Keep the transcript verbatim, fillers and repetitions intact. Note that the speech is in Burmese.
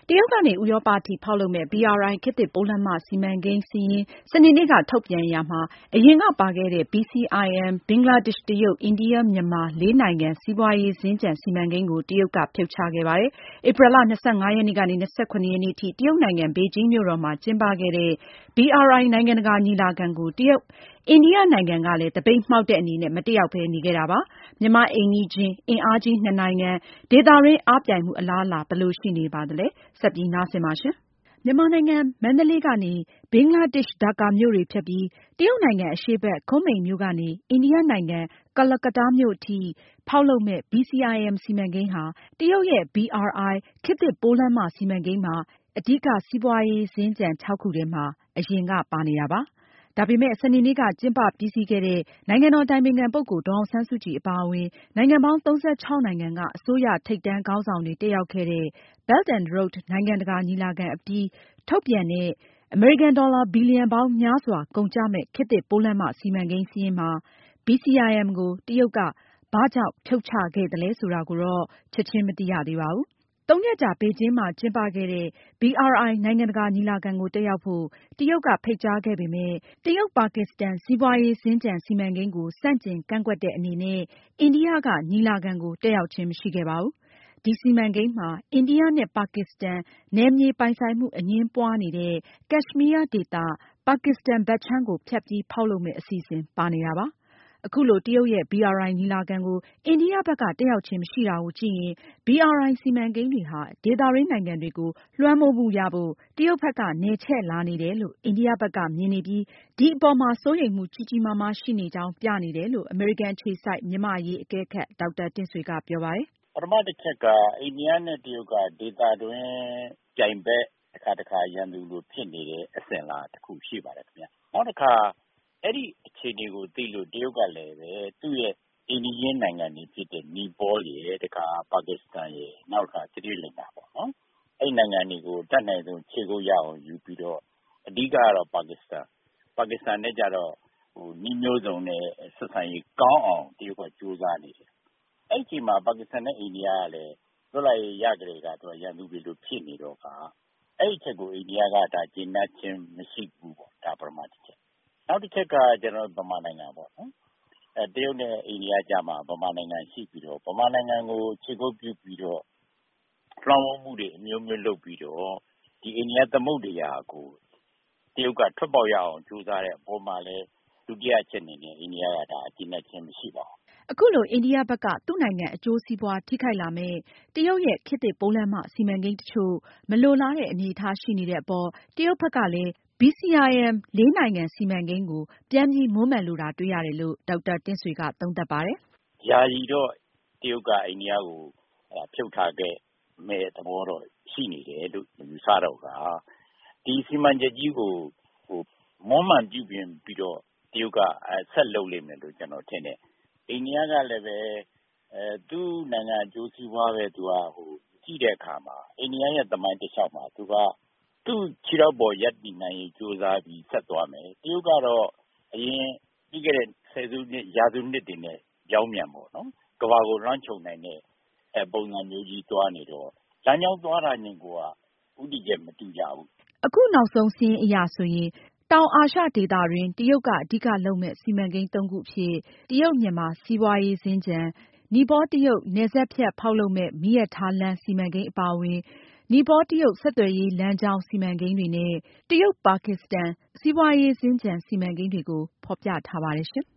တရုတ်ကနေ ဥရောပထိဖောက်လုပ်မယ့် ဘီ အာር အိုင် ခေတ်သစ်ပိုးလမ်းမ စီမံကိန်းစာရင်း စနေနေ့က ထုတ်ပြန်ရာမှာ အရင်ကပါခဲ့တဲ့ ဘီ စီ အိုင် အမ် ဘင်္ဂလားဒေ့ရှ်၊ တရုတ်၊ အိန္ဒိယ၊ မြန်မာ လေးနိုင်ငံ စီးပွားရေးစင်္ကြန် စီမံကိန်းကို တရုတ်က ဖြုတ်ချခဲ့ပါတယ်။ ဧပြီလ ၂၅ ရက်နေ့ကနေ ၂၇ ရက်နေ့ထိ တရုတ်နိုင်ငံ ဘေဂျင်းမြို့တော်မှာ ကျင်းပခဲ့တဲ့ ဘီ အာር အိုင် နိုင်ငံတကာညီလာခံကို အိန္ဒိယနိုင်ငံကလည်း သပိတ်မှောက်တဲ့အနေနဲ့ မတက်ရောက်ဘဲ နေခဲ့တာပါ။ မြန်မာ့အိမ်နီးချင်း အင်အားကြီးနှစ်နိုင်ငံ ဒေသတွင်း အားပြိုင်မှု အလားအလာ ဘယ်လိုရှိနေပါသလဲ။ ဆက်ပြီးနားဆင်ပါ။ မြန်မာနိုင်ငံ မန္တလေးကနေ ဘင်္ဂလားဒေ့ရှ် ဒါကာမြို့တွေဖြတ်ပြီး တရုတ်နိုင်ငံအရှေ့ဘက် ခွင်းမိန်မြို့ကနေ အိန္ဒိယနိုင်ငံ ကာလကတ္တားမြို့အထိ ဖောက်လုပ်မယ့် ဘီ စီ အိုင် အမ် စီမံကိန်းဟာ တရုတ်ရဲ့ ဘီ အာር အိုင် ခေတ်သစ်ပိုးလမ်းမ စီမံကိန်းမှာ အဓိက စီးပွားရေးစင်္ကြန် ခြောက်ခုထဲမှာ အရင်က ပါနေတာပါ။ ဒါပေမယ့် စနေနေ့က ကျင်းပပြီးစီးခဲ့တဲ့ နိုင်ငံတော်အတိုင်ပင်ခံပုဂ္ဂိုလ် ဒေါ်အောင်ဆန်းစုကြည်အပါအဝင် နိုင်ငံပေါင်း သုံးဆယ့်ခြောက် နိုင်ငံက အစိုးရထိပ်တန်းခေါင်းဆောင်တွေ တက်ရောက်ခဲ့တဲ့ Belt and Road နိုင်ငံတကာညီလာခံအပြီး ထုတ်ပြန်တဲ့ အမေရိကန်ဒေါ်လာ ဘီလျံပေါင်းများစွာ ကုန်ကျမယ့် ခေတ်သစ်ပိုးလမ်းမ စီမံကိန်းစာရင်းမှာ ဘီ စီ အိုင် အမ် ကို တရုတ်က ဘာကြောင့် ဖြုတ်ချခဲ့သလဲဆိုတာကိုတော့ ချက်ချင်း မသိရသေးပါဘူး။ သုံးရက်ကြာ ဘေဂျင်းမှာ ကျင်းပခဲ့တဲ့ ဘီ အာር အိုင် နိုင်ငံတကာညီလာခံကို တက်ရောက်ဖို့ တရုတ်က ဖိတ်ကြားခဲ့ပေမယ့် တရုတ်-ပါကစ္စတန် စီးပွားရေးစင်္ကြန် စီမံကိန်းကို ဆန့်ကျင်ကန့်ကွက်တဲ့အနေနဲ့ အိန္ဒိယက ညီလာခံကို တက်ရောက်ခြင်း မရှိခဲ့ပါဘူး။ ဒီစီမံကိန်းမှာ အိန္ဒိယနဲ့ ပါကစ္စတန် နယ်မြေပိုင်ဆိုင်မှု အငြင်းပွားနေတဲ့ ကက်ရှ်မီးယားဒေသ ပါကစ္စတန်ဘက်ခြမ်းကို ဖြတ်ပြီး ဖောက်လုပ်မယ့် အစီအစဉ်ပါနေတာပါ။ အခုလို တရုတ်ရဲ့ ဘီ အာር အိုင် ညီလာခံကို အိန္ဒိယဘက်က တက်ရောက်ခြင်း မရှိတာကိုကြည့်ရင် ဘီ အာር အိုင် စီမံကိန်းတွေဟာ ဒေသတွင်းနိုင်ငံတွေကို လွှမ်းမိုးမှုရဖို့ တရုတ်ဘက်က နယ်ချဲ့လာနေတယ်လို့ အိန္ဒိယဘက်က မြင်နေပြီး ဒီအပေါ်မှာ စိုးရိမ်မှု ကြီးကြီးမားမားရှိနေကြောင်း ပြနေတယ်လို့ အမေရိကန်အခြေစိုက် မြန်မာ့အရေးအကဲခတ် ဒေါက်တာတင့်ဆွေက ပြောပါတယ်။ ပထမတချက်က အိန္ဒိယနဲ့တရုတ်က ဒေသတွင်းပြိုင်ဘက် တခါတခါရန်သူလိုဖြစ်နေတဲ့ အစဉ်အလာတခုရှိပါတယ်ခင်ဗျ။ နောက်တခါ အဲဒီအခြေအနေကိုသိလို့ တရုတ်ကလည်းပဲ သူ့ရဲ့အိမ်နီးချင်းနိုင်ငံတွေဖြစ်တဲ့ နီပေါရယ်၊ တခါ ပါကစ္စတန်ရယ်၊ နောက်တခါ သီရိလင်္ကာပေါ့နော်။ အဲဒီနိုင်ငံတွေကို အတတ်နိုင်ဆုံးခြေကုပ်ရအောင်ယူပြီးတော့ အဓိကကတော့ ပါကစ္စတန်။ ပါကစ္စတန်နဲ့ကျတော့ နည်းမျိုးစုံနဲ့ ဆက်ဆံရေးကောင်းအောင် တရုတ်ကကြိုးစားနေတယ်။ အဲဒီအချိန်မှာ ပါကစ္စတန်နဲ့ အိန္ဒိယကလည်း လွတ်လပ်ရေးရကတည်းက ရန်သူတွေလိုဖြစ်နေတော့ အဲဒီအချက်ကို အိန္ဒိယက ကျေနပ်ခြင်းမရှိဘူးပေါ့။ ဒါပထမတချက်။ နောက်တချက်က ကျနော်တို့ မြန်မာနိုင်ငံပေါ့နော်။ တရုတ်နဲ့ အိန္ဒိယကြားမှာ မြန်မာနိုင်ငံရှိပြီးတော့ မြန်မာနိုင်ငံကို ခြေကုပ်ပြုပြီးတော့ လွှမ်းမိုးမှုတွေအမျိုးမျိုးလုပ်ပြီးတော့ ဒီအိန္ဒိယသမုဒ္ဒရာကို တရုတ်ကထွက်ပေါက်ရအောင်ကြိုးစားတဲ့အပေါ်မှာလည်း ဒုတိယအချက်အနေနဲ့ အိန္ဒိယက ကျေနပ်ခြင်းမရှိပါဘူး။ အခုလို အိန္ဒိယဘက်က သူ့နိုင်ငံအကျိုးစီးပွား ထိခိုက်လာမယ့် တရုတ်ရဲ့ ခေတ်သစ်ပိုးလမ်းမ စီမံကိန်းတချို့ မလိုလားတဲ့အနေအထားရှိနေတဲ့အပေါ် တရုတ်ဘက်ကလည်း ဘီ စီ အိုင် အမ် လေးနိုင်ငံစီမံကိန်းကို ပြန်ပြီး မွမ်းမံလိုတာတွေ့ရတယ်လို့ ဒေါက်တာတင့်ဆွေက သုံးသပ်ပါတယ်။ ယာယီတော့ တရုတ်က အိန္ဒိယကို ဖြုတ်ထားခဲ့မယ့်သဘောတော့ရှိနေတယ်လို့ ယူဆတော့ ဒီစီမံချက်ကြီးကို မွမ်းမံပြုပြင်ပြီးတော့ တရုတ်က ဆက်လုပ်လိမ့်မယ်လို့ ကျနော်ထင်တယ်။ အိန္ဒိယကလည်းပဲ သူ့နိုင်ငံအကျိုးစီးပွားပဲ သူကကြည့်တဲ့အခါမှာ အိန္ဒိယရဲ့သမိုင်းတလျှောက်မှာ သူက သူ့ခြေထောက်ပေါ်ရပ်တည်နိုင်ရေးကြိုးစားပြီးဆက်သွားမယ်။ တရုတ်ကတော့ အရင်ပြီးခဲ့တဲ့ ဆယ်စုနှစ် ရာစုနှစ်တွေနဲ့ ပြောင်းပြန်ပေါ့နော် ကမ္ဘာကိုလွှမ်းခြုံနိုင်တဲ့ ပုံစံမျိုးကြီးသွားနေတော့ လမ်းကြောင်းသွားတာချင်းကိုက ဦးတည်ချက်မတူကြဘူး။ အခုနောက်ဆုံးစာရင်းအရဆိုရင် တောင်အာရှဒေသတွင်း တရုတ်က အဓိကလုပ်မယ့် စီမံကိန်း သုံးခုအဖြစ် တရုတ်-မြန်မာ စီးပွားရေးစင်္ကြန်၊ နီပေါ-တရုတ် နယ်စပ်ဖြတ်ဖောက်လုပ်မယ့် မီးရထားလမ်း စီမံကိန်းအပါအဝင် နီပေါ-တရုတ် ဆက်သွယ်ရေးလမ်းကြောင်း စီမံကိန်းတွေနဲ့ တရုတ်-ပါကစ္စတန် စီးပွားရေးစင်္ကြန် စီမံကိန်းတွေကို ဖေါ်ပြထားပါတယ်ရှင်